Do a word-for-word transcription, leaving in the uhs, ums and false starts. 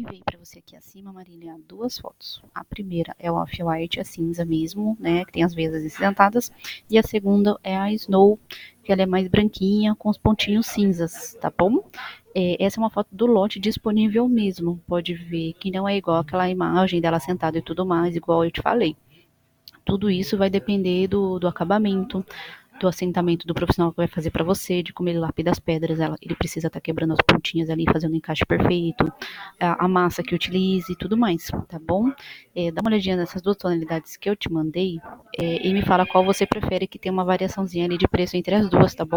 enviei para você aqui acima, Marília, duas fotos. A primeira é o Off-White, a cinza mesmo, né, que tem as veias acinzentadas, e a segunda é a Snow, que ela é mais branquinha, com os pontinhos cinzas, tá bom? É, essa é uma foto do lote disponível mesmo, pode ver que não é igual aquela imagem dela sentada e tudo mais, igual eu te falei. Tudo isso vai depender do, do acabamento, do assentamento do profissional que vai fazer para você, de como ele lapida as pedras, ela, ele precisa estar tá quebrando as pontinhas ali, fazendo o encaixe perfeito, a, a massa que utilize e tudo mais, tá bom? É, dá uma olhadinha nessas duas tonalidades que eu te mandei é, e me fala qual você prefere, que tem uma variaçãozinha ali de preço entre as duas, tá bom?